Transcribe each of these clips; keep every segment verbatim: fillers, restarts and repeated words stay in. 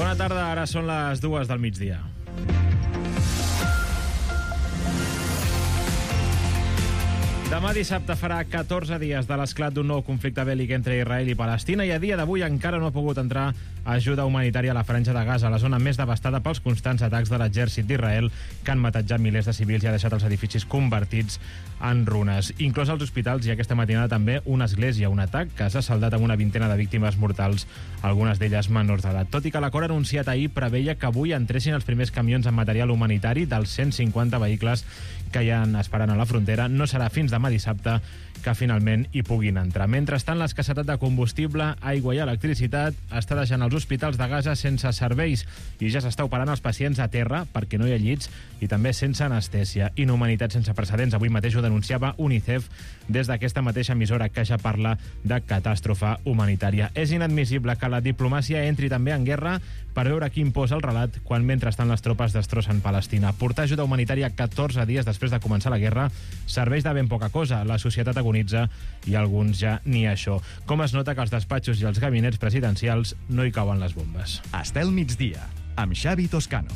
Bona tarda, ara són les dues del migdia. Demà dissabte farà catorze dies de l'esclat d'un nou conflicte bèl·lic entre Israel i Palestina i a dia d'avui encara no ha pogut entrar ajuda humanitària a la franja de Gaza, la zona més devastada pels constants atacs de l'exèrcit d'Israel que han matat ja milers de civils i ha deixat els edificis convertits en runes. Inclòs als hospitals i aquesta matinada també una església, un atac que s'ha saldat amb una vintena de víctimes mortals, algunes d'elles menors d'edat. Tot i que l'acord anunciat ahir preveia que avui entressin els primers camions amb material humanitari dels cent cinquanta vehicles que hi ha esperant a la frontera, no serà fins demà dissabte que finalment hi puguin entrar. Mentrestant, l'escassetat de combustible, aigua i electricitat està deixant els hospitals de Gaza sense serveis i ja s'està operant els pacients a terra perquè no hi ha llits i també sense anestèsia. Inhumanitat sense precedents. Avui mateix ho denunciava UNICEF des d'aquesta mateixa emissora que ja parla de catàstrofe humanitària. És inadmissible que la diplomàcia entri també en guerra per veure qui imposa el relat quan mentrestant les tropes destrossen Palestina. Portar ajuda humanitària catorze dies després de començar la guerra serveix de ben poca cosa. La societat agonitza i alguns ja ni això. Com es nota que els despatxos i els gabinets presidencials no hi cauen les bombes. Estel migdia, amb Xavi Toscano.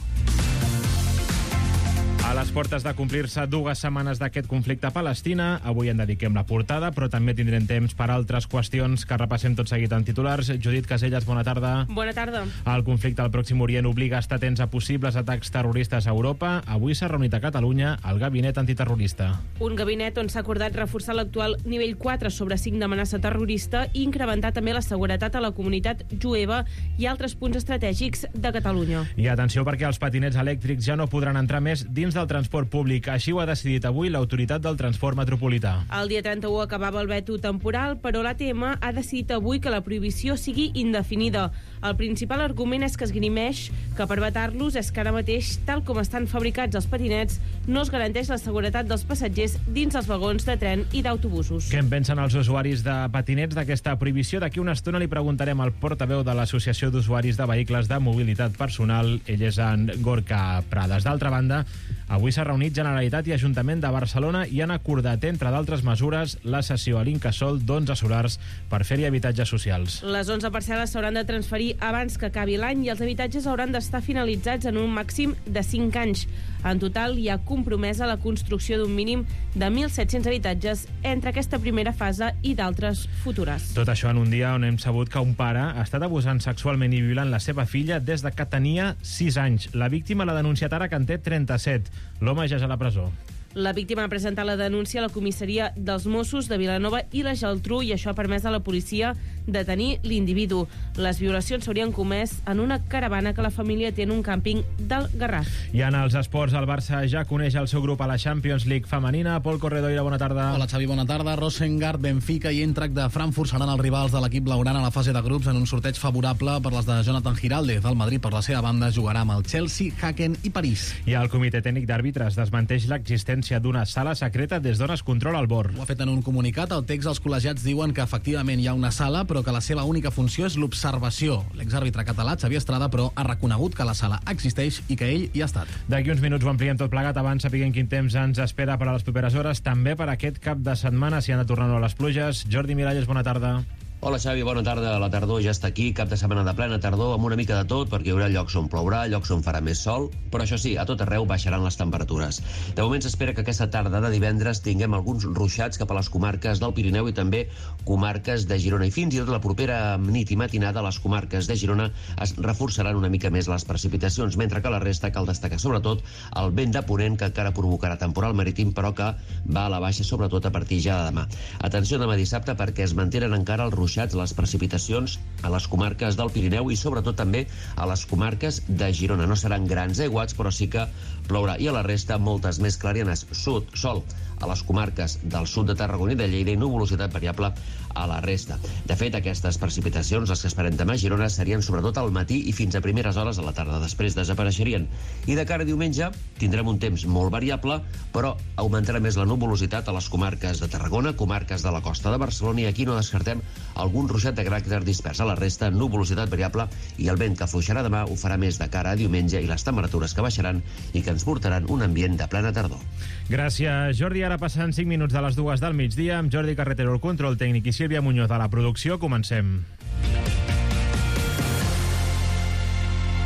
A les portes de complir-se dues setmanes d'aquest conflicte a Palestina, avui en dediquem la portada, però també tindrem temps per altres qüestions que repassem tot seguit en titulars. Judit Caselles, bona tarda. Bona tarda. El conflicte al Pròxim Orient obliga a estar atents a possibles atacs terroristes a Europa. Avui s'ha reunit a Catalunya el gabinet antiterrorista. Un gabinet on s'ha acordat reforçar l'actual nivell quatre sobre cinc d'amenaça terrorista i incrementar també la seguretat a la comunitat jueva i altres punts estratègics de Catalunya. I atenció perquè els patinets elèctrics ja no podran entrar més dins del transport públic. Així ho ha decidit avui l'Autoritat del Transport Metropolità. El dia trenta-u acabava el veto temporal, però l'A T M ha decidit avui que la prohibició sigui indefinida. El principal argument és que esgrimeix que per vetar-los és que ara mateix, tal com estan fabricats els patinets, no es garanteix la seguretat dels passatgers dins els vagons de tren i d'autobusos. Què en pensen els usuaris de patinets d'aquesta prohibició? D'aquí una estona li preguntarem al portaveu de l'Associació d'Usuaris de Vehicles de Mobilitat Personal, ell és en Gorka Prades. D'altra banda, avui s'ha reunit Generalitat i Ajuntament de Barcelona i han acordat, entre d'altres mesures, la cessió a l'Incasòl d'onze solars per fer-hi habitatges socials. Les onze parcel·les s'hauran de transferir abans que acabi l'any i els habitatges hauran d'estar finalitzats en un màxim de cinc anys. En total, hi ha compromesa la construcció d'un mínim de mil set-cents habitatges entre aquesta primera fase i d'altres futures. Tot això en un dia on hem sabut que un pare ha estat abusant sexualment i violant la seva filla des de que tenia sis anys. La víctima l'ha denunciat ara que en té trenta-set. L'home ja és a la presó. La víctima ha presentat la denúncia a la comissaria dels Mossos de Vilanova i la Geltrú i això ha permès a la policia detenir l'individu. Les violacions s'haurien comès en una caravana que la família té en un càmping del Garraf. I en els esports, el Barça ja coneix el seu grup a la Champions League femenina. Pol Corredoira, bona tarda. Hola, Xavi, bona tarda. Rosengard, Benfica i Eintracht de Frankfurt seran els rivals de l'equip blaugrana a la fase de grups en un sorteig favorable per les de Jonathan Giraldez. El Madrid, per la seva banda, jugarà amb el Chelsea, Haken i París. I el Comitè Tècnic d'Àrbitres desmenteix l'existència d'una sala secreta des d'on es controla el bord. Ho ha fet en un comunicat. Al text, els col·legiats diuen que efectivament hi ha una sala, però que la seva única funció és l'observació. L'exàrbitre català, Xavier Estrada, però ha reconegut que la sala existeix i que ell hi ha estat. D'aquí uns minuts ho ampliem tot plegat. Abans sapiguem quin temps ens espera per a les properes hores, també per aquest cap de setmana, si han de tornar a les pluges. Jordi Miralles, bona tarda. Hola Xavi, bona tarda. La tardor ja està aquí, cap de setmana de plena tardor, amb una mica de tot, perquè hi haurà llocs on plourà, llocs on farà més sol, però això sí, a tot arreu baixaran les temperatures. De moment s'espera que aquesta tarda de divendres tinguem alguns ruixats cap a les comarques del Pirineu i també comarques de Girona. I fins i tot la propera nit i matinada a les comarques de Girona es reforçaran una mica més les precipitacions, mentre que la resta cal destacar sobretot el vent de ponent que encara provocarà temporal marítim, però que va a la baixa sobretot a partir ja de demà. Atenció demà dissabte perquè es mantenen encara els ruixats, les precipitacions a les comarques del Pirineu i sobretot també a les comarques de Girona. No seran grans aiguats, però sí que plourà. I a la resta, moltes més clarianes. Sud, sol a les comarques del sud de Tarragona i de Lleida i nuvolositat variable a la resta. De fet, aquestes precipitacions, les que esperem demà a Girona, serien sobretot al matí i fins a primeres hores a la tarda. Després desapareixerien. I de cara a diumenge tindrem un temps molt variable, però augmentarà més la nuvolositat a les comarques de Tarragona, comarques de la costa de Barcelona, i aquí no descartem algun ruixat de caràcter dispers. A la resta, nuvolositat variable i el vent que afluixarà demà ho farà més de cara a diumenge i les temperatures que baixaran i que ens portaran un ambient de plena tardor. Gràcies, Jordi. Ara passant cinc minuts de les dues del migdia amb Jordi Carretero, el control tècnic, i Sílvia Muñoz a la producció. Comencem.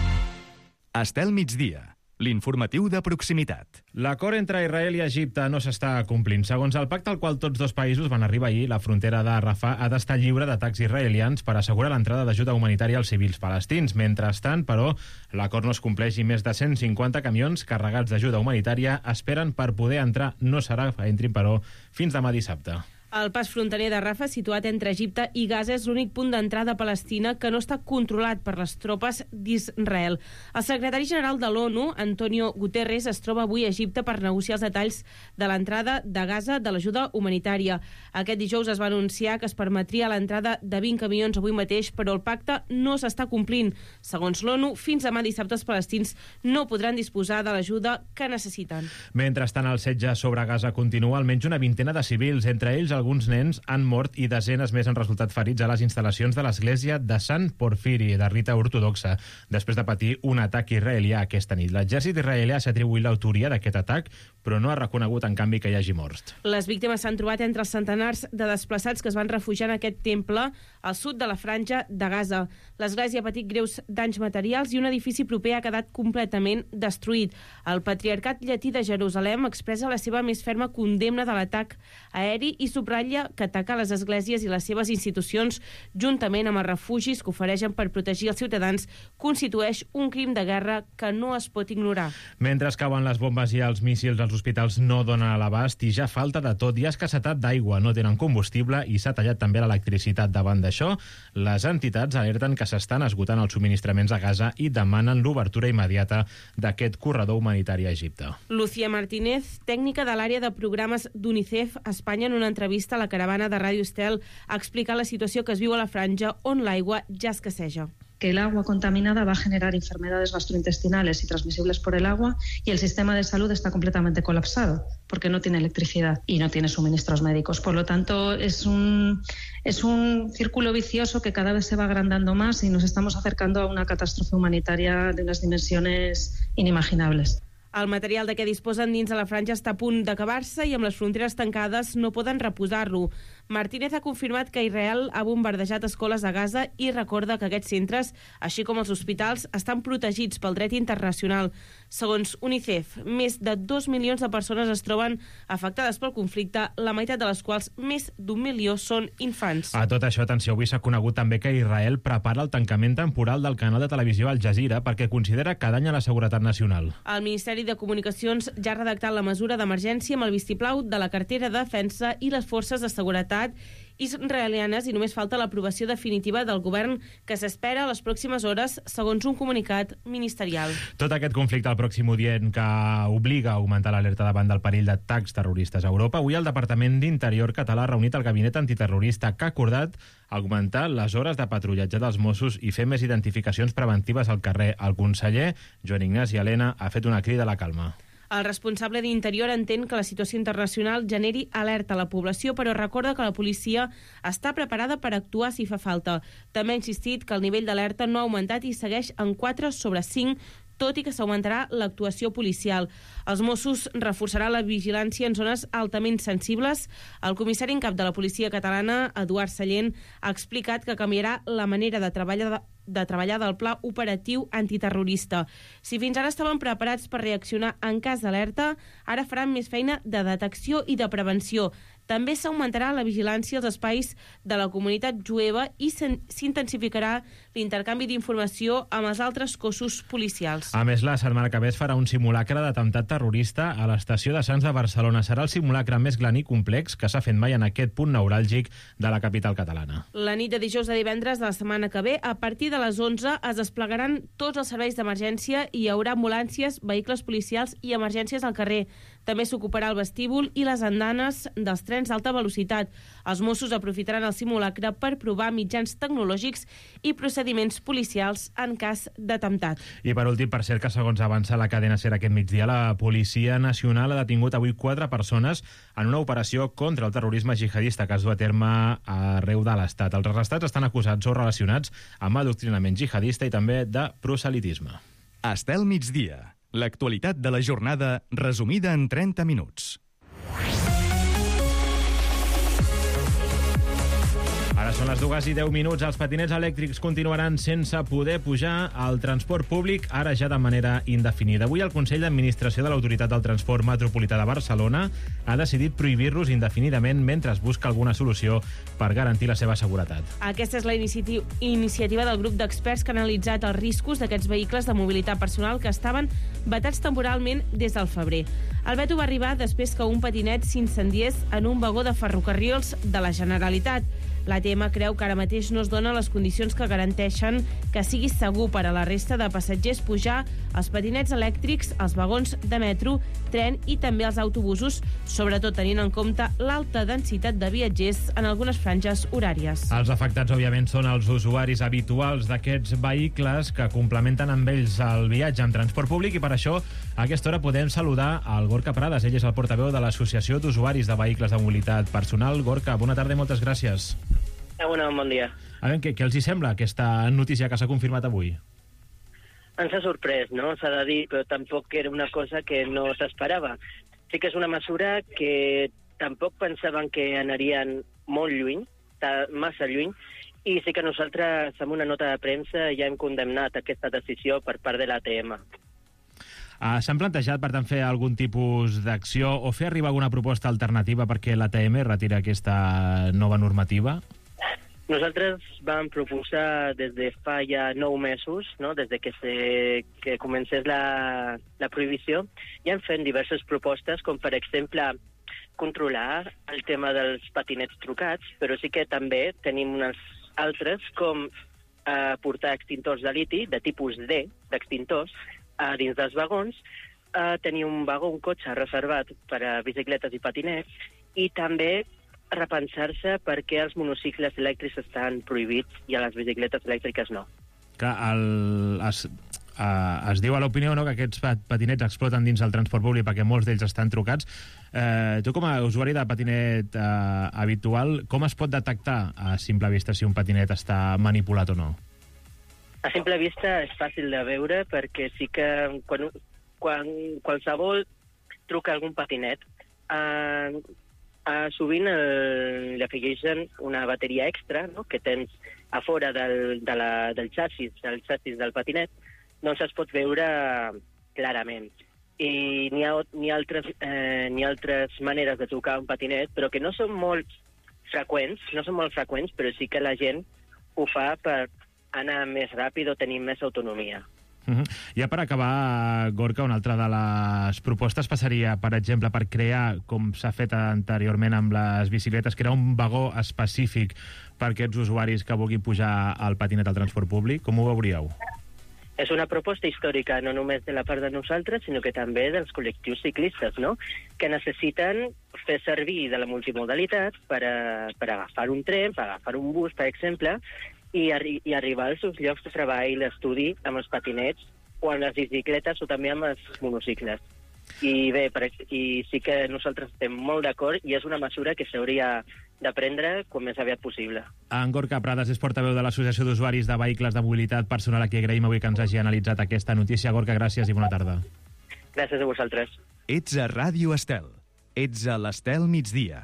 Estel migdia, l'informatiu de proximitat. L'acord entre Israel i Egipte no s'està complint. Segons el pacte al qual tots dos països van arribar ahir, la frontera de Rafah ha d'estar lliure d'atacs israelians per assegurar l'entrada d'ajuda humanitària als civils palestins. Mentrestant, però, l'acord no es compleix i més de cent cinquanta camions carregats d'ajuda humanitària esperen per poder entrar. No serà que entrin, però, fins demà dissabte. El pas fronterer de Rafah, situat entre Egipte i Gaza, és l'únic punt d'entrada a Palestina que no està controlat per les tropes d'Israel. El secretari general de l'ONU, Antonio Guterres, es troba avui a Egipte per negociar els detalls de l'entrada de Gaza de l'ajuda humanitària. Aquest dijous es va anunciar que es permetria l'entrada de vint camions avui mateix, però el pacte no s'està complint. Segons l'ONU, fins demà dissabte els palestins no podran disposar de l'ajuda que necessiten. Mentrestant, el setge sobre Gaza continua. Almenys una vintena de civils, entre ells alguns nens, han mort i desenes més han resultat ferits a les instal·lacions de l'església de Sant Porfiri, de rita ortodoxa, després de patir un atac israelià aquesta nit. L'exèrcit israelià s'ha atribuït l'autoria d'aquest atac, però no ha reconegut, en canvi, que hi hagi morts. Les víctimes s'han trobat entre els centenars de desplaçats que es van refugiar en aquest temple al sud de la franja de Gaza. L'església ha patit greus danys materials i un edifici proper ha quedat completament destruït. El Patriarcat Llatí de Jerusalem expressa la seva més ferma condemna de l'atac aeri i subratlla que atacar les esglésies i les seves institucions, juntament amb els refugis que ofereixen per protegir els ciutadans, constitueix un crim de guerra que no es pot ignorar. Mentre cauen les bombes i els míssils, els hospitals no donen a l'abast i ja falta de tot. Hi ha escassetat d'aigua, no tenen combustible i s'ha tallat també l'electricitat. Davant d'això, les entitats alerten que s'estan esgotant els subministraments a Gaza i demanen l'obertura immediata d'aquest corredor humanitari a Egipte. Lucía Martínez, tècnica de l'àrea de programes d'UNICEF a Espanya, en una entrevista a la caravana de Ràdio Estel, ha explicat la situació que es viu a la franja on l'aigua ja escasseja. Que el agua contaminada va a generar enfermedades gastrointestinales y transmisibles por el agua y el sistema de salud está completamente colapsado porque no tiene electricidad y no tiene suministros médicos. Por lo tanto, es un, es un círculo vicioso que cada vez se va agrandando más y nos estamos acercando a una catástrofe humanitaria de unas dimensiones inimaginables. El material de què disposen dins de la franja està a punt d'acabar-se i amb les fronteres tancades no poden reposar-lo. Martínez ha confirmat que Israel ha bombardejat escoles a Gaza i recorda que aquests centres, així com els hospitals, estan protegits pel dret internacional. Segons UNICEF, més de dos milions de persones es troben afectades pel conflicte, la meitat de les quals, més d'un milió, són infants. A tot això, atenció, avui s'ha conegut també que Israel prepara el tancament temporal del canal de televisió Al Jazeera perquè considera que danya la seguretat nacional. El Ministeri de Comunicacions ja ha redactat la mesura d'emergència amb el vistiplau de la cartera de defensa i les forces de seguretat israelianes i només falta l'aprovació definitiva del govern que s'espera a les pròximes hores, segons un comunicat ministerial. Tot aquest conflicte al Pròxim Orient que obliga a augmentar l'alerta davant del perill d'atacs terroristes a Europa. Avui el Departament d'Interior català ha reunit el gabinet antiterrorista que ha acordat augmentar les hores de patrullatge dels Mossos i fer més identificacions preventives al carrer. El conseller Joan Ignasi Elena ha fet una crida a la calma. El responsable d'Interior entén que la situació internacional generi alerta a la població, però recorda que la policia està preparada per actuar si fa falta. També ha insistit que el nivell d'alerta no ha augmentat i segueix en quatre sobre cinc, tot i que s'augmentarà l'actuació policial. Els Mossos reforçaran la vigilància en zones altament sensibles. El comissari en cap de la policia catalana, Eduard Sallent, ha explicat que canviarà la manera de treballar de de treballar del pla operatiu antiterrorista. Si fins ara estaven preparats per reaccionar en cas d'alerta, ara faran més feina de detecció i de prevenció. També s'augmentarà la vigilància als espais de la comunitat jueva i s'intensificarà l'intercanvi d'informació amb els altres cossos policials. A més, la setmana que ve es farà un simulacre d'atemptat terrorista a l'estació de Sants de Barcelona. Serà el simulacre més gran i complex que s'ha fet mai en aquest punt neuràlgic de la capital catalana. La nit de dijous a divendres de la setmana que ve, a partir de les onze, es desplegaran tots els serveis d'emergència i hi haurà ambulàncies, vehicles policials i emergències al carrer. També s'ocuparà el vestíbul i les andanes dels trens d'alta velocitat. Els Mossos aprofitaran el simulacre per provar mitjans tecnològics i procediments policials en cas d'atemptat. I per últim, per cert, que segons avança la cadena SER aquest migdia, la Policia Nacional ha detingut avui quatre persones en una operació contra el terrorisme jihadista que es du a terme arreu de l'Estat. Els arrestats estan acusats o relacionats amb adoctrinament jihadista i també de proselitisme. Estel migdia. L'actualitat de la jornada resumida en trenta minuts. Ara Ara són les dues i deu minuts. Els patinets elèctrics continuaran sense poder pujar al transport públic, ara ja de manera indefinida. Avui el Consell d'Administració de l'Autoritat del Transport Metropolità de Barcelona ha decidit prohibir-los indefinidament mentre es busca alguna solució per garantir la seva seguretat. Aquesta és la iniciativa, iniciativa del grup d'experts que ha analitzat els riscos d'aquests vehicles de mobilitat personal que estaven vetats temporalment des del febrer. El veto va arribar després que un patinet s'incendiés en un vagó de ferrocarrils de la Generalitat. L'A T M creu que ara mateix no es donen les condicions que garanteixen que sigui segur per a la resta de passatgers pujar als patinets elèctrics, als vagons de metro, tren i també als autobusos, sobretot tenint en compte l'alta densitat de viatgers en algunes franges horàries. Els afectats, òbviament, són els usuaris habituals d'aquests vehicles que complementen amb ells el viatge en transport públic i per això a aquesta hora podem saludar al Gorka Prades. Ell és el portaveu de l'Associació d'Usuaris de Vehicles de Mobilitat Personal. Gorka, bona tarda i moltes gràcies. Bona, bon dia. A veure, què, què els hi sembla aquesta notícia que s'ha confirmat avui? Ens ha sorprès, no? S'ha de dir, però tampoc era una cosa que no s'esperava. Sí que és una mesura que tampoc pensaven que anarien molt lluny, massa lluny, i sí que nosaltres, amb una nota de premsa, ja hem condemnat aquesta decisió per part de l'A T M. Uh, S'han plantejat, per tant, fer algun tipus d'acció o fer arribar alguna proposta alternativa perquè l'A T M retira aquesta nova normativa? Nosaltres vam proposar des de fa ja nou mesos, no? des de que, se, que comencés la, la prohibició, ja hem fet diverses propostes, com per exemple controlar el tema dels patinets trucats, però sí que també tenim unes altres, com eh, portar extintors de liti, de tipus D, d'extintors, a dins dels vagons, eh, tenir un vagó, un cotxe reservat per a bicicletes i patinets, i també repensar-se per què els monocicles elèctrics estan prohibits i a les bicicletes elèctriques no. Que el, es, uh, es diu a l'opinió, no?, que aquests patinets exploten dins el transport públic perquè molts d'ells estan trucats. Eh, tu, com a usuari de patinet uh, habitual, com es pot detectar a simple vista si un patinet està manipulat o no? A simple vista és fàcil de veure perquè sí que quan, quan qualsevol truca algun patinet, eh, Uh, sovint uh, li afegeixen una bateria extra, no?, que tens a fora del, de la, del xassis, del xassis del patinet, doncs es pot veure clarament. I n'hi ha, n'hi ha, altres, eh, n'hi ha altres maneres de trucar un patinet, però que no són molt freqüents, no són molt freqüents, però sí que la gent ho fa per anar més ràpid o tenir més autonomia. Uh-huh. Ja per acabar, Gorka, una altra de les propostes passaria, per exemple, per crear, com s'ha fet anteriorment amb les bicicletes, crear un vagó específic per aquests usuaris que vulguin pujar al patinet al transport públic. Com ho veuríeu? És una proposta històrica no només de la part de nosaltres, sinó que també dels col·lectius ciclistes, no?, que necessiten fer servir de la multimodalitat per, a, per agafar un tren, per agafar un bus, per exemple, I, arri i arribar als seus llocs de treball, d'estudi, amb els patinets, o amb les bicicletes, o també amb els monocicles. I bé, per, i sí que nosaltres estem molt d'acord, i és una mesura que s'hauria de prendre com més aviat possible. En Gorka Prades és portaveu de l'Associació d'Usuaris de Vehicles de Mobilitat Personal, a qui agraïm avui que ens hagi analitzat aquesta notícia. Gorka, gràcies i bona tarda. Gràcies a vosaltres. Ets a Ràdio Estel. Ets a l'Estel migdia.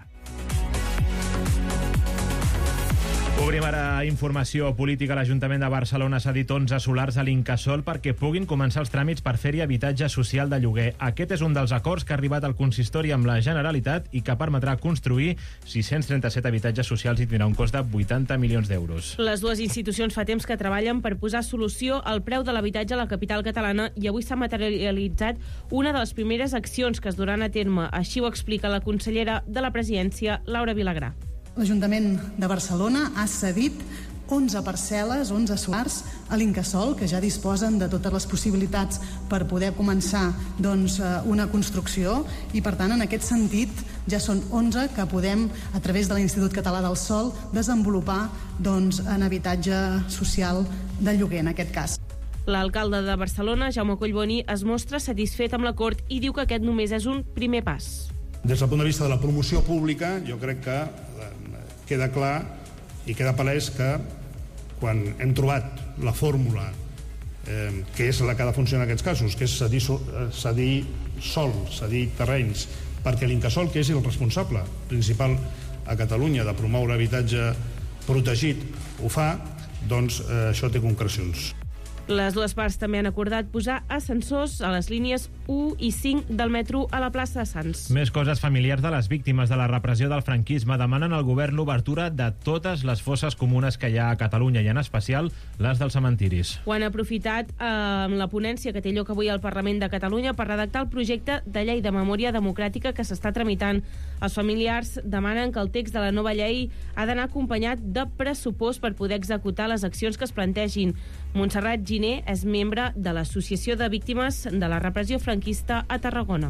Obrim ara informació política. L'Ajuntament de Barcelona s'ha dit onze solars a l'Incasòl perquè puguin començar els tràmits per fer-hi habitatge social de lloguer. Aquest és un dels acords que ha arribat al consistori amb la Generalitat i que permetrà construir sis-cents trenta-set habitatges socials i tindrà un cost de vuitanta milions d'euros. Les dues institucions fa temps que treballen per posar solució al preu de l'habitatge a la capital catalana i avui s'ha materialitzat una de les primeres accions que es duran a terme. Així ho explica la consellera de la Presidència, Laura Vilagrà. L'Ajuntament de Barcelona ha cedit onze parcel·les, onze solars a l'Incasòl, que ja disposen de totes les possibilitats per poder començar doncs, una construcció i, per tant, en aquest sentit, ja són onze que podem, a través de l'Institut Català del Sòl, desenvolupar doncs, en habitatge social de lloguer, en aquest cas. L'alcalde de Barcelona, Jaume Collboni, es mostra satisfet amb l'acord i diu que aquest només és un primer pas. Des del punt de vista de la promoció pública, jo crec que queda clar i queda palès que quan hem trobat la fórmula eh, que és la que ha de funcionar en aquests casos, que és cedir, cedir sol, cedir terrenys, perquè l'Incasòl, que és el responsable principal a Catalunya de promoure habitatge protegit ho fa, doncs eh, això té concrecions. Les dues parts també han acordat posar ascensors a les línies u i cinc del metro a la plaça de Sants. Més coses. Familiars de les víctimes de la repressió del franquisme demanen al govern l'obertura de totes les fosses comunes que hi ha a Catalunya, i en especial les dels cementiris. Ho han aprofitat eh, amb la ponència que té lloc avui al Parlament de Catalunya per redactar el projecte de llei de memòria democràtica que s'està tramitant. Els familiars demanen que el text de la nova llei ha d'anar acompanyat de pressupost per poder executar les accions que es plantegin. Montserrat Giner és membre de l'Associació de Víctimes de la Repressió Franquista a Tarragona.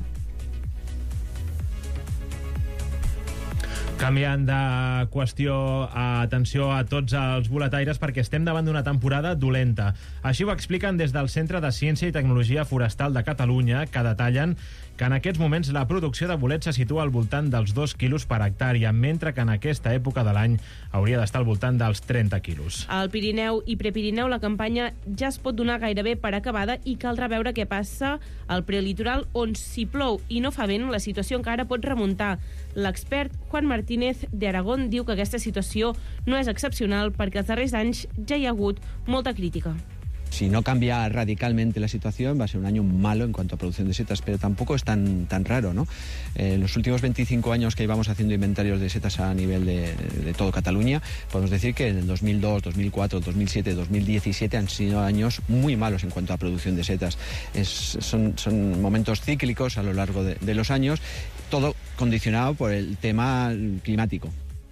Canviant de qüestió, atenció a tots els boletaires perquè estem davant d'una temporada dolenta. Així ho expliquen des del Centre de Ciència i Tecnologia Forestal de Catalunya, que detallen que en aquests moments la producció de bolets se situa al voltant dels dos quilos per hectàrea, mentre que en aquesta època de l'any hauria d'estar al voltant dels trenta quilos. Al Pirineu i Prepirineu la campanya ja es pot donar gairebé per acabada i caldrà veure què passa al prelitoral, on si plou i no fa vent la situació encara pot remuntar. L'expert Juan Martínez de Aragón diu que aquesta situació no és excepcional perquè els darrers anys ja hi ha hagut molta crítica. Si no cambia radicalmente la situación, va a ser un año malo en cuanto a producción de setas, pero tampoco es tan, tan raro, ¿no? En los últimos veinticinco años que íbamos haciendo inventarios de setas a nivel de, de todo Cataluña, podemos decir que en el dos mil dos, dos mil cuatro, dos mil siete, dos mil diecisiete han sido años muy malos en cuanto a producción de setas. Es, son, son momentos cíclicos a lo largo de, de los años, todo condicionado por el tema climático.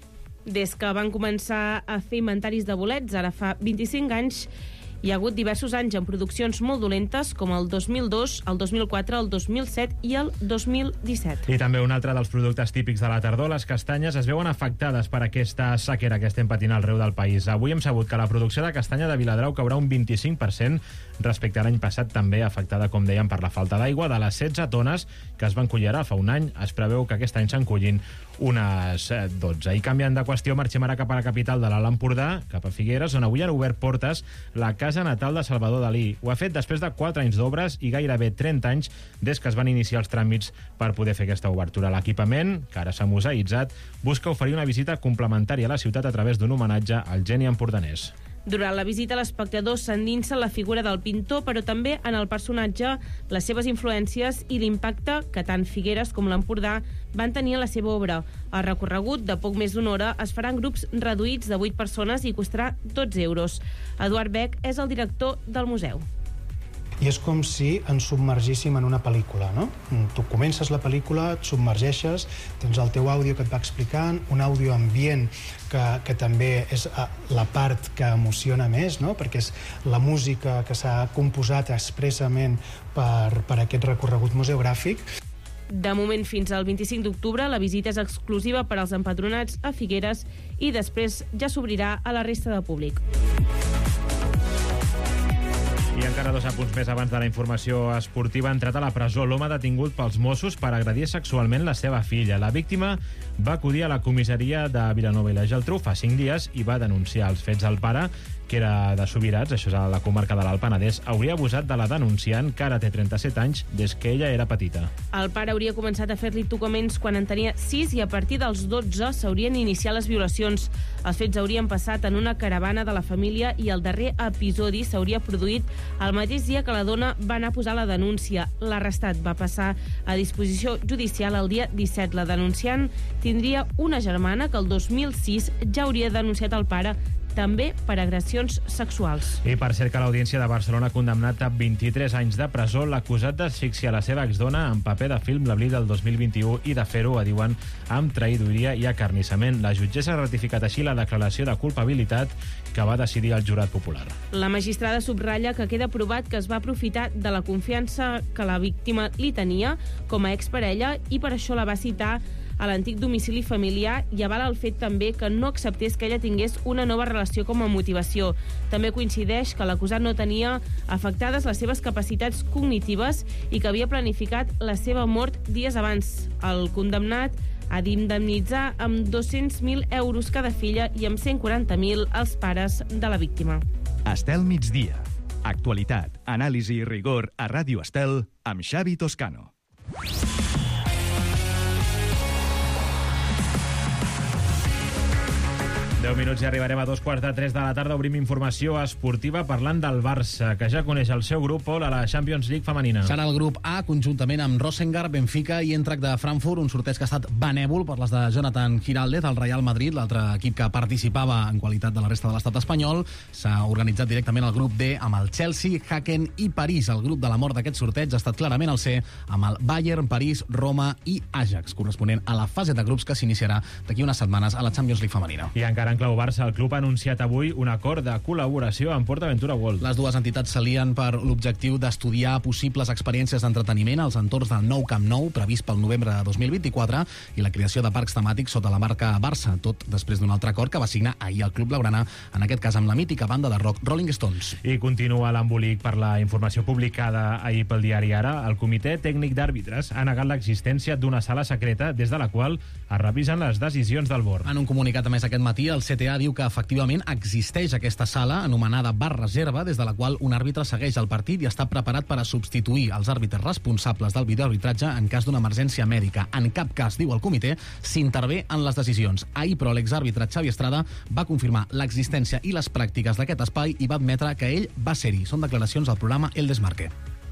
Des que van començar a fer inventaris de bolets, ara fa vint-i-cinc anys, hi ha hagut diversos anys en produccions molt dolentes, com el dos mil dos, el dos mil quatre, el dos mil set i el dos mil disset. I també un altre dels productes típics de la tardor, les castanyes, es veuen afectades per aquesta sequera que estem patint arreu del país. Avui hem sabut que la producció de castanya de Viladrau caurà un vint-i-cinc per cent respecte a l'any passat, també afectada, com dèiem, per la falta d'aigua. De les setze tones que es van collir ara fa un any, es preveu que aquest any se'n collin unes dotze. I canviant de qüestió, marxem ara cap a la capital de l'Alt Empordà, cap a Figueres, on avui han obert portes la casa natal de Salvador Dalí. Ho ha fet després de quatre anys d'obres i gairebé trenta anys des que es van iniciar els tràmits per poder fer aquesta obertura. L'equipament, que ara s'ha museïtzat, busca oferir una visita complementària a la ciutat a través d'un homenatge al geni empordanès. Durant la visita, l'espectador s'endinsa en la figura del pintor, però també en el personatge, les seves influències i l'impacte que tant Figueres com l'Empordà van tenir en la seva obra. El recorregut, de poc més d'una hora, es farà en grups reduïts de vuit persones i costarà dotze euros. Eduard Beck és el director del museu. I és com si ens submergíssim en una pel·lícula, no? Tu comences la pel·lícula, et submergeixes, tens el teu àudio que et va explicant, un àudio ambient que, que també és la part que emociona més, no? Perquè és la música que s'ha composat expressament per, per aquest recorregut museogràfic. De moment, fins al vint-i-cinc d'octubre, la visita és exclusiva per als empadronats a Figueres i després ja s'obrirà a la resta de públic. I encara dos apunts més abans de la informació esportiva. Ha entrat a la presó l'home detingut pels Mossos per agredir sexualment la seva filla. La víctima va acudir a la comissaria de Vilanova i la Geltrú fa cinc dies i va denunciar els fets. El pare, que era de Subirats, això és a la comarca de l'Alt Penedès, hauria abusat de la denunciant, que ara té trenta-set anys, des que ella era petita. El pare hauria començat a fer-li tocaments quan en tenia sis i a partir dels dotze s'haurien iniciat les violacions. Els fets haurien passat en una caravana de la família i el darrer episodi s'hauria produït el mateix dia que la dona va anar a posar la denúncia. L'arrestat va passar a disposició judicial el dia disset. La denunciant tindria una germana que el dos mil sis ja hauria denunciat el pare, també per agressions sexuals. I per cert que l'Audiència de Barcelona ha condemnat a vint-i-tres anys de presó l'acusat d'asfixiar la seva exdona en paper de film l'abril del dos mil vint-i-u i de fer-ho, diuen, amb traïdoria i acarnissament. La jutgessa ha ratificat així la declaració de culpabilitat que va decidir el jurat popular. La magistrada subratlla que queda provat que es va aprofitar de la confiança que la víctima li tenia com a exparella i per això la va citar a l'antic domicili familiar i avala el fet també que no acceptés que ella tingués una nova relació com a motivació. També coincideix que l'acusat no tenia afectades les seves capacitats cognitives i que havia planificat la seva mort dies abans. El condemnat ha d'indemnitzar amb dos-cents mil euros cada filla i amb cent quaranta mil els pares de la víctima. Estel migdia. Actualitat, anàlisi i rigor a Ràdio Estel amb Xavi Toscano. deu minuts i arribarem a dos quarts de tres de la tarda. Obrim informació esportiva parlant del Barça, que ja coneix el seu grup Pol a la Champions League femenina. Serà el grup A, conjuntament amb Rosengard, Benfica i Eintracht de Frankfurt, un sorteig que ha estat benèvol per les de Jonathan Giraldez, del Real Madrid, l'altre equip que participava en qualitat de la resta de l'estat espanyol. S'ha organitzat directament el grup D amb el Chelsea, Haken i París. El grup de la mort d'aquest sorteig ha estat clarament el C, amb el Bayern, París, Roma i Ajax, corresponent a la fase de grups que s'iniciarà d'aquí unes setmanes a la Champions League femenina. I encara en clau Barça, el club ha anunciat avui un acord de col·laboració amb PortAventura World. Les dues entitats s'alien per l'objectiu d'estudiar possibles experiències d'entreteniment als entorns del nou Camp Nou, previst pel novembre de dos mil vint-i-quatre, i la creació de parcs temàtics sota la marca Barça, tot després d'un altre acord que va signar ahir el club blaugrana, en aquest cas amb la mítica banda de rock Rolling Stones. I continua l'embolic per la informació publicada ahir pel diari Ara. El Comitè Tècnic d'Àrbitres ha negat l'existència d'una sala secreta des de la qual es revisen les decisions del bord. En un comunicat a més aquest matí, el C T A diu que efectivament existeix aquesta sala anomenada bar reserva, des de la qual un àrbitre segueix el partit i està preparat per a substituir els àrbitres responsables del videoarbitratge en cas d'una emergència mèdica. En cap cas, diu el comitè, s'intervé en les decisions. Ahir, però, l'exàrbitre Xavi Estrada va confirmar l'existència i les pràctiques d'aquest espai i va admetre que ell va ser-hi. Són declaracions al programa El Desmarque.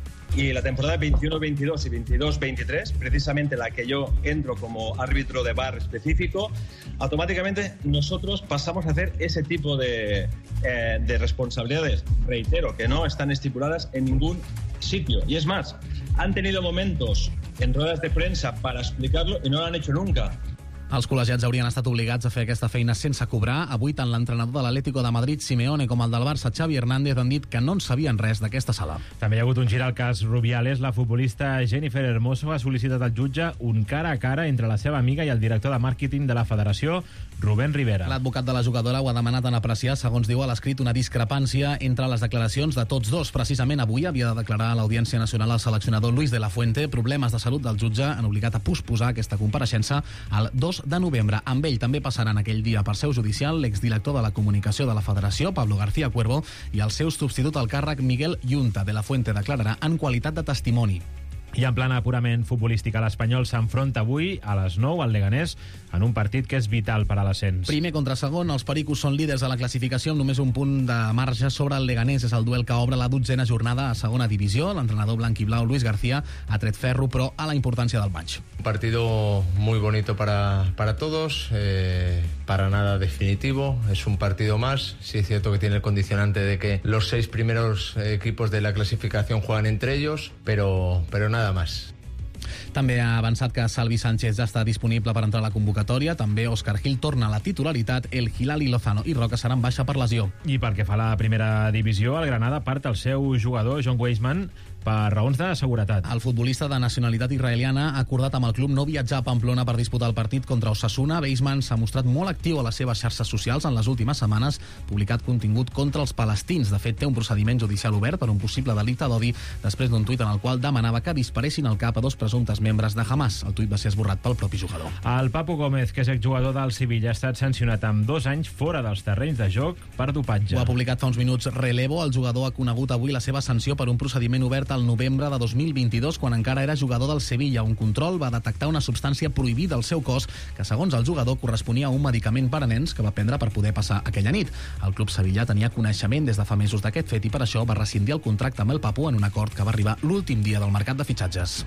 Y la temporada veintiuno veintidós y veintidós veintitrés, precisamente la que yo entro como árbitro de V A R específico, automáticamente nosotros pasamos a hacer ese tipo de, eh, de responsabilidades, reitero, que no están estipuladas en ningún sitio. Y es más, han tenido momentos en ruedas de prensa para explicarlo y no lo han hecho nunca. Els col·legiats haurien estat obligats a fer aquesta feina sense cobrar. Avui tant l'entrenador de l'Atlético de Madrid, Simeone, com el del Barça, Xavi Hernández, han dit que no en sabien res d'aquesta sala. També hi ha hagut un gir al cas Rubiales. La futbolista Jennifer Hermoso ha sol·licitat al jutge un cara a cara entre la seva amiga i el director de màrqueting de la federació, Rubén Rivera. L'advocat de la jugadora ho ha demanat en apreciar, segons diu a l'escrit, una discrepància entre les declaracions de tots dos. Precisament avui havia de declarar a l'Audiència Nacional el seleccionador Luis de la Fuente. Problemes de salut del jutge han obligat a posposar aquesta compareixença al dos de novembre. Amb ell també passaran aquell dia per seu judicial l'exdirector de la comunicació de la federació, Pablo García Cuervo, i el seu substitut al càrrec, Miguel Yunta. De la Fuente declararà en qualitat de testimoni. I en plana purament futbolística, l'Espanyol s'enfronta avui a les nou al Leganés en un partit que és vital per a l'ascens. Primer contra segon, els pericos són líders de la classificació amb només un punt de marge sobre el Leganés. És el duel que obre la dotzena jornada a segona divisió. L'entrenador blanquiblau Luis García ha tret ferro, però a la importància del match. Un partido muy bonito para, para todos, eh, para nada definitivo. Es un partido más. Sí es cierto que tiene el condicionante de que los seis primeros equipos de la clasificación juegan entre ellos, pero, pero nada nada más. També ha avançat que Salvi Sánchez ja està disponible per entrar a la convocatòria. També Òscar Gil torna a la titularitat. El Hilal i Lozano i Roca seran baixa per lesió. I pel que fa a la primera divisió, el Granada part el seu jugador, John Weisman, per raons de seguretat. El futbolista de nacionalitat israeliana ha acordat amb el club no viatjar a Pamplona per disputar el partit contra Osasuna. Weisman s'ha mostrat molt actiu a les seves xarxes socials en les últimes setmanes, publicat contingut contra els palestins. De fet, té un procediment judicial obert per un possible delicte d'odi després d'un tuit en el qual demanava que disparessin al cap a dos presumptes membres de Hamas. El tuit va ser esborrat pel propi jugador. El Papu Gómez, que és exjugador del Sevilla, ha estat sancionat amb dos anys fora dels terrenys de joc per dopatge. Ho ha publicat fa uns minuts Relevo. El jugador ha conegut avui la seva sanció per un procediment obert al novembre de dos mil vint-i-dos, quan encara era jugador del Sevilla. Un control va detectar una substància prohibida al seu cos que, segons el jugador, corresponia a un medicament per a nens que va prendre per poder passar aquella nit. El club sevillà tenia coneixement des de fa mesos d'aquest fet i per això va rescindir el contracte amb el Papu en un acord que va arribar l'últim dia del mercat de fitxatges.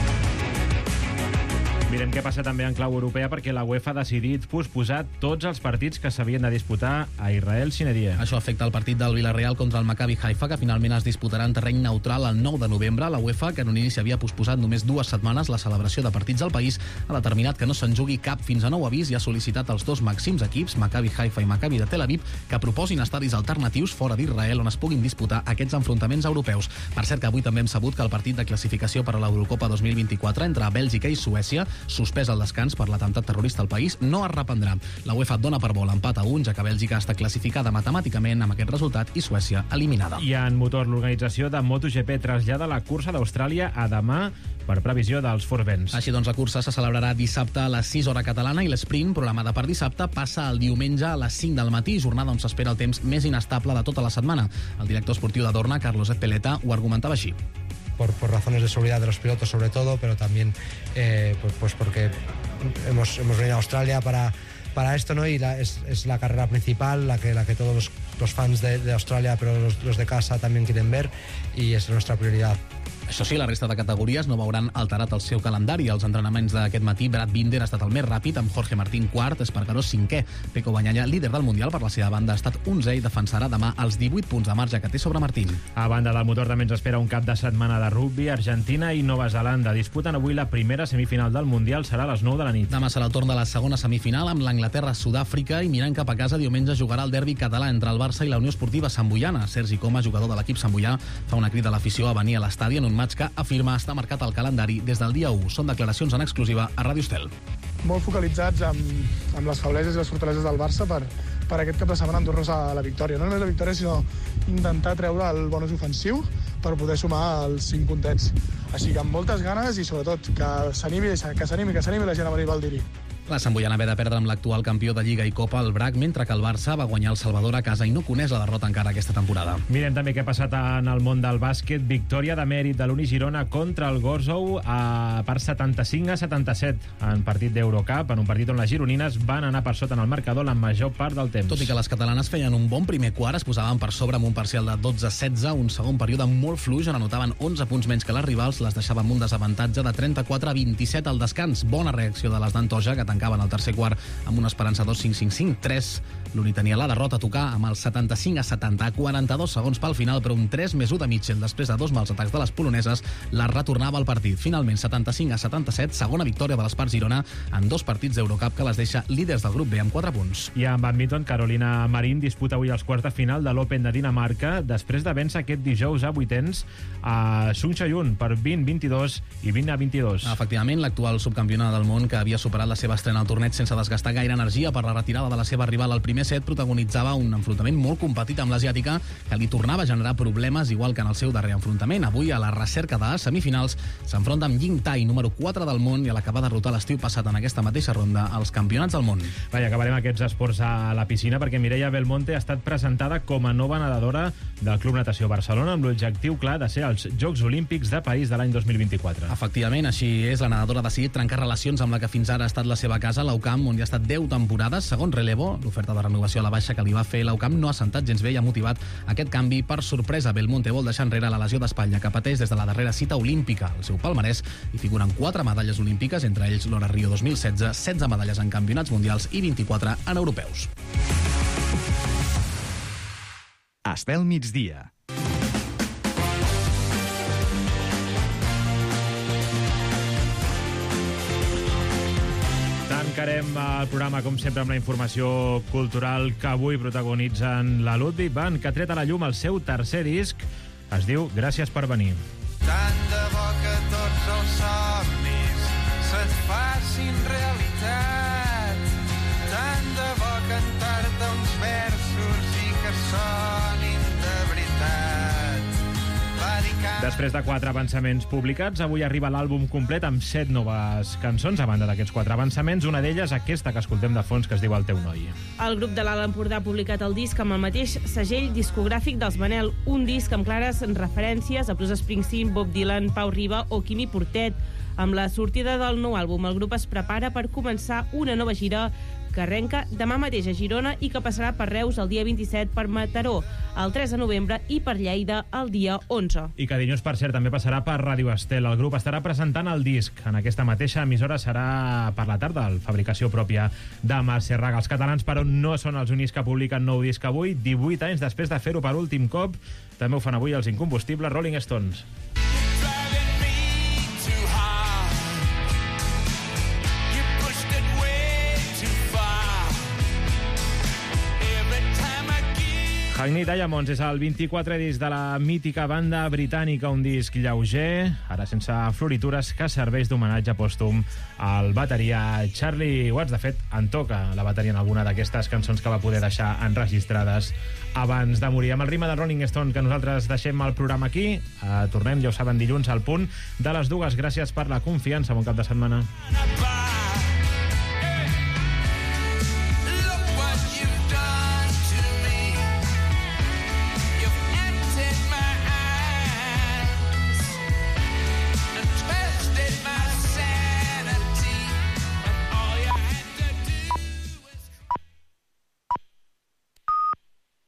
Mirem què passa també en clau europea, perquè la UEFA ha decidit posposar tots els partits que s'havien de disputar a Israel sine die. Això afecta el partit del Villarreal contra el Maccabi Haifa, que finalment es disputarà en terreny neutral el nou de novembre. La UEFA, que en un inici havia posposat només dues setmanes la celebració de partits al país, ha determinat que no se'n jugui cap fins a nou avís i ha sol·licitat als dos màxims equips, Maccabi Haifa i Maccabi de Tel Aviv, que proposin estadis alternatius fora d'Israel on es puguin disputar aquests enfrontaments europeus. Per cert, que avui també hem sabut que el partit de classificació per a l'Eurocopa dos mil vint-i-quatre entre Bèlgica i Suècia, suspès al descans per l'atemptat terrorista al país, no es reprendrà. La UEFA dona per bo l'empat a un, ja que Bèlgica està classificada matemàticament amb aquest resultat i Suècia eliminada. I en motor, l'organització de MotoGP trasllada la cursa d'Austràlia a demà per previsió dels forts vents. Així doncs, la cursa se celebrarà dissabte a les sis hora catalana i l'esprint, programada per dissabte, passa el diumenge a les cinc del matí, jornada on s'espera el temps més inestable de tota la setmana. El director esportiu de Dorna, Carlos Ezpeleta, ho argumentava així. Por, por razones de seguridad de los pilotos sobre todo, pero también eh, pues, pues porque hemos, hemos venido a Australia para, para esto, ¿no? Y la, es, es la carrera principal, la que, la que todos los, los fans de, de Australia, pero los, los de casa también quieren ver, y es nuestra prioridad. Això sí, la resta de categories no veuran alterat el seu calendari. Els entrenaments d'aquest matí, Brad Binder ha estat el més ràpid, amb Jorge Martín quart, Espargaró cinquè. Pecco Bagnaia, líder del Mundial per la seva banda, ha estat onzè i defensarà demà els divuit punts de marge que té sobre Martín. A banda del motor també ens espera un cap de setmana de rugby. Argentina i Nova Zelanda disputen avui la primera semifinal del Mundial, serà a les nou de la nit. Demà serà el torn de la segona semifinal amb l'Anglaterra-Sud-àfrica, i mirant cap a casa, diumenge jugarà el derbi català entre el Barça i la Unió Esportiva Santboiana. Sergi Coma, jugador de l'equip santboià, fa una crida a l'afició a venir a l'estadi en un match que afirma està marcat al calendari des del dia u. Són declaracions en exclusiva a Ràdio Estel. Molt focalitzats amb, amb les febleses i les fortaleses del Barça per, per aquest cap de setmana endur-nos a la victòria. No només la victòria, sinó intentar treure el bonus ofensiu per poder sumar els cinc puntets. Així que amb moltes ganes i sobretot que s'animi, que s'animi, que s'animi la gent a venir al Diri. La Santboiana ve de perdre amb l'actual campió de Lliga i Copa, el Brac, mentre que el Barça va guanyar el Salvador a casa i no coneix la derrota encara aquesta temporada. Mirem també què ha passat en el món del bàsquet. Victòria de mèrit de l'Uni Girona contra el Gorzou a per setanta-cinc a setanta-set en partit d'Eurocup, en un partit on les gironines van anar per sota en el marcador la major part del temps. Tot i que les catalanes feien un bon primer quart, es posaven per sobre amb un parcial de dotze a setze, un segon període molt fluix on anotaven onze punts menys que les rivals, les deixava amb un desavantatge de trenta-quatre a vint-i-set al descans. Bona reacció de les d'Antoja, que tancaven el tercer quart amb un esperançador cinc cinc cinc tres. L'Uni tenia la derrota a tocar amb el setanta-cinc a setanta, quaranta-dos segons pel final, però un tres més u de Mitchell després de dos mals atacs de les poloneses la retornava al partit. Finalment, setanta-cinc a setanta-set, segona victòria de l'Espart Girona en dos partits d'Eurocup que les deixa líders del grup B amb quatre punts. I en bàdminton, Carolina Marín disputa avui els quarts de final de l'Open de Dinamarca després de vèncer aquest dijous a vuitens a Sung Chayun per vint a vint-i-dos i vint a vint-i-dos. Efectivament, l'actual subcampiona del món, que havia superat la seva estrena al torneig sense desgastar gaire energia per la retirada de la seva rival al primer set, protagonitzava un enfrontament molt competit amb l'asiàtica que li tornava a generar problemes, igual que en el seu darrer enfrontament. Avui, a la recerca de semifinals, s'enfronta amb Ying Tai, número quatre del món, i a la que va derrotar l'estiu passat en aquesta mateixa ronda als campionats del món. Va, i acabarem aquests esports a la piscina perquè Mireia Belmonte ha estat presentada com a nova nedadora del Club Natació Barcelona amb l'objectiu clar de ser als Jocs Olímpics de París de l'any dos mil vint-i-quatre. Efectivament, així és. La nedadora ha decidit trencar relacions amb la que fins ara ha estat la seva casa, l'Aucamp, on hi ha estat deu temporades. Segons Relevo, l'oferta de renovació a la baixa que li va fer l'Aucamp no ha sentat gens bé i ha motivat aquest canvi. Per sorpresa, Belmonte vol deixar enrere la lesió d'espatlla que pateix des de la darrera cita olímpica. Al seu palmarès hi figuren quatre medalles olímpiques, entre ells l'Hora Rio dos mil setze, setze medalles en campionats mundials i vint-i-quatre en europeus. Estel migdia. Tancarem el programa, com sempre, amb la informació cultural que avui protagonitzen la Ludwig Band, que ha tret a la llum el seu tercer disc. Es diu Gràcies per venir. Tant de bo que tots els somnis se't facin realitat. Tant de bo cantar-te uns versos i que sonin de veritat. Després de quatre avançaments publicats, avui arriba l'àlbum complet amb set noves cançons. A banda d'aquests quatre avançaments, una d'elles aquesta que escoltem de fons, que es diu El teu noi. El grup de l'Alt Empordà ha publicat el disc amb el mateix segell discogràfic dels Manel, un disc amb clares referències a Bruce Springsteen, Bob Dylan, Pau Riba o Quimi Portet. Amb la sortida del nou àlbum, el grup es prepara per començar una nova gira que arrenca demà mateix a Girona i que passarà per Reus el dia vint-i-set, per Mataró el tres de novembre i per Lleida el dia onze. I que dilluns, per cert, també passarà per Ràdio Estel. El grup estarà presentant el disc. En aquesta mateixa emissora serà per la tarda, el fabricació pròpia de Mercè-Raga. Els catalans, però, no són els únics que publiquen nou disc avui. divuit anys després de fer-ho per últim cop, també ho fan avui els incombustibles Rolling Stones. Hackney Diamonds és el vint-i-quatre disc de la mítica banda britànica, un disc lleuger, ara sense floritures, que serveix d'homenatge pòstum al bateria Charlie Watts. De fet, en toca la bateria en alguna d'aquestes cançons que va poder deixar enregistrades abans de morir. Amb el ritme del Rolling Stone que nosaltres deixem el programa aquí, eh, tornem, ja ho saben, dilluns al punt de les dues. Gràcies per la confiança, bon cap de setmana.